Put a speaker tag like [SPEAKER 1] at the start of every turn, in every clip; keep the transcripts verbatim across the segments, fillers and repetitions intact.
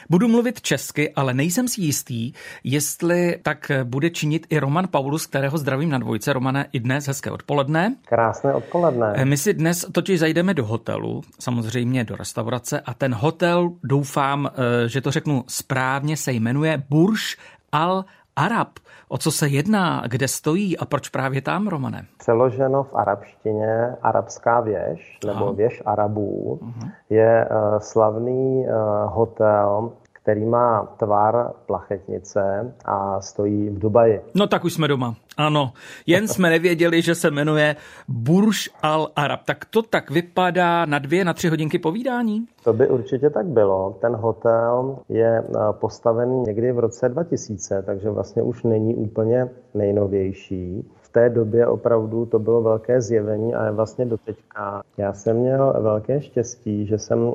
[SPEAKER 1] Budu mluvit česky, ale nejsem si jistý, jestli tak bude činit i Roman Paulus, kterého zdravím na dvojce. Romane, i dnes hezké odpoledne.
[SPEAKER 2] Krásné odpoledne.
[SPEAKER 1] My si dnes totiž zajdeme do hotelu, samozřejmě do restaurace, a ten hotel, doufám, že to řeknu správně, se jmenuje Burj Al Arab. O co se jedná, kde stojí a proč právě tam, Romane?
[SPEAKER 2] Přeloženo v arabštině arabská věž, nebo Aha. věž Arabů, uh-huh. je uh, slavný uh, hotel, který má tvar plachetnice a stojí v Dubaji.
[SPEAKER 1] No tak už jsme doma, ano. Jen jsme nevěděli, že se jmenuje Burj Al Arab. Tak to tak vypadá na dvě, na tři hodinky povídání?
[SPEAKER 2] To by určitě tak bylo. Ten hotel je postavený někdy v roce dva tisíce, takže vlastně už není úplně nejnovější. V té době opravdu to bylo velké zjevení a je vlastně doteďka. Já jsem měl velké štěstí, že jsem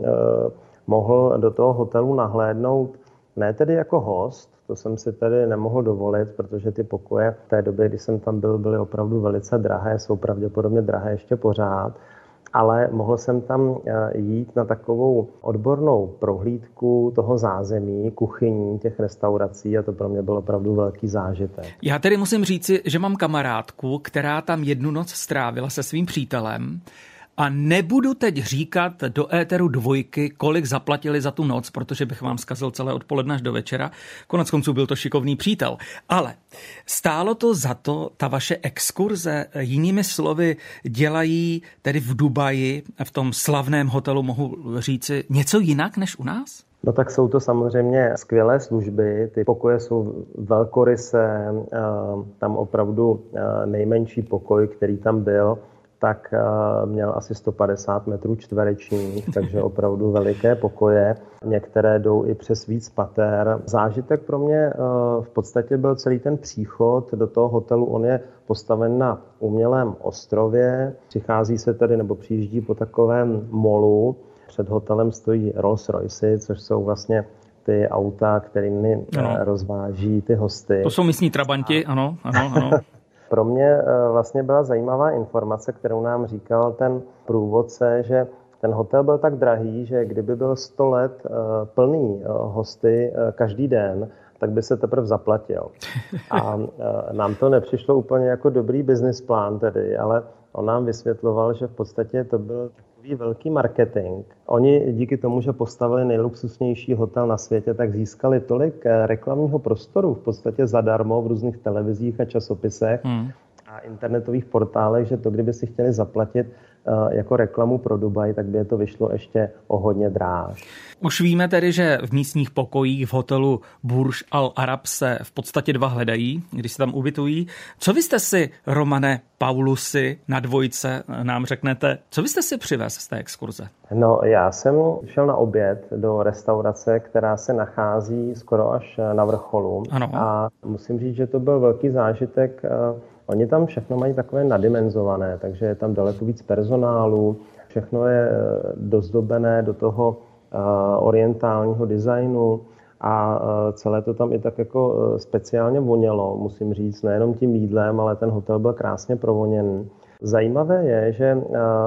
[SPEAKER 2] mohl do toho hotelu nahlédnout ne tedy jako host, to jsem si tedy nemohl dovolit, protože ty pokoje v té době, kdy jsem tam byl, byly opravdu velice drahé, jsou pravděpodobně drahé ještě pořád, ale mohl jsem tam jít na takovou odbornou prohlídku toho zázemí, kuchyní těch restaurací a to pro mě byl opravdu velký zážitek.
[SPEAKER 1] Já tedy musím říci, že mám kamarádku, která tam jednu noc strávila se svým přítelem. A nebudu teď říkat do éteru dvojky, kolik zaplatili za tu noc, protože bych vám zkazil celé odpoledne až do večera. Konec konců byl to šikovný přítel. Ale stálo to za to, ta vaše exkurze, jinými slovy, dělají tedy v Dubaji, v tom slavném hotelu, mohu říci, něco jinak než u nás?
[SPEAKER 2] No tak jsou to samozřejmě skvělé služby, ty pokoje jsou velkorysé, tam opravdu nejmenší pokoj, který tam byl, tak měl asi sto padesát metrů čtverečních, takže opravdu veliké pokoje. Některé jdou i přes víc pater. Zážitek pro mě v podstatě byl celý ten příchod do toho hotelu. On je postaven na umělém ostrově. Přichází se tedy nebo přijíždí po takovém molu. Před hotelem stojí Rolls Royce, což jsou vlastně ty auta, kterými ano. rozváží ty hosty.
[SPEAKER 1] To jsou místní trabanti, ano, ano, ano.
[SPEAKER 2] Pro mě vlastně byla zajímavá informace, kterou nám říkal ten průvodce, že ten hotel byl tak drahý, že kdyby byl sto let plný hosty každý den, tak by se teprve zaplatil. A nám to nepřišlo úplně jako dobrý business plán tedy, ale on nám vysvětloval, že v podstatě to byl takový velký marketing. Oni díky tomu, že postavili nejluxusnější hotel na světě, tak získali tolik reklamního prostoru v podstatě zadarmo v různých televizích a časopisech hmm. a internetových portálech, že to, kdyby si chtěli zaplatit jako reklamu pro Dubaj, tak by je to vyšlo ještě o hodně dráž.
[SPEAKER 1] Už víme tedy, že v místních pokojích v hotelu Burj Al Arab se v podstatě dva hledají, když se tam ubytují. Co vy jste si, Romane Paulusi, na dvojce nám řeknete, co vy jste si přivez z té exkurze?
[SPEAKER 2] No, já jsem šel na oběd do restaurace, která se nachází skoro až na vrcholu.
[SPEAKER 1] Ano.
[SPEAKER 2] A musím říct, že to byl velký zážitek. Oni tam všechno mají takové nadimenzované, takže je tam daleko víc personálu, všechno je dozdobené do toho orientálního designu a celé to tam i tak jako speciálně vonělo, musím říct, nejenom tím jídlem, ale ten hotel byl krásně provoněný. Zajímavé je, že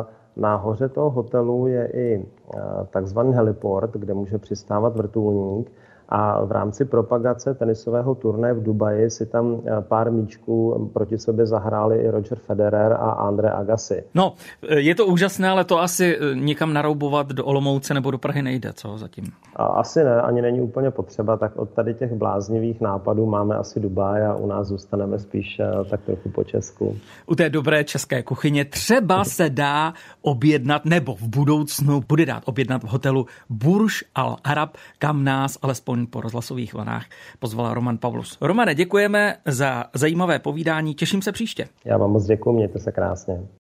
[SPEAKER 2] na hoře toho hotelu je i takzvaný heliport, kde může přistávat vrtulník. A v rámci propagace tenisového turnaje v Dubaji si tam pár míčků proti sobě zahráli i Roger Federer a Andre Agassi.
[SPEAKER 1] No, je to úžasné, ale to asi nikam naroubovat do Olomouce nebo do Prahy nejde, co zatím?
[SPEAKER 2] A asi ne, ani není úplně potřeba, tak od tady těch bláznivých nápadů máme asi Dubaj a u nás zůstaneme spíš tak trochu po Česku.
[SPEAKER 1] U té dobré české kuchyně třeba se dá objednat, nebo v budoucnu bude dát objednat v hotelu Burj Al Arab, kam nás alespoň po rozhlasových vlnách pozval Roman Paulus. Romane, děkujeme za zajímavé povídání, těším se příště.
[SPEAKER 2] Já vám moc děkuji, mějte se krásně.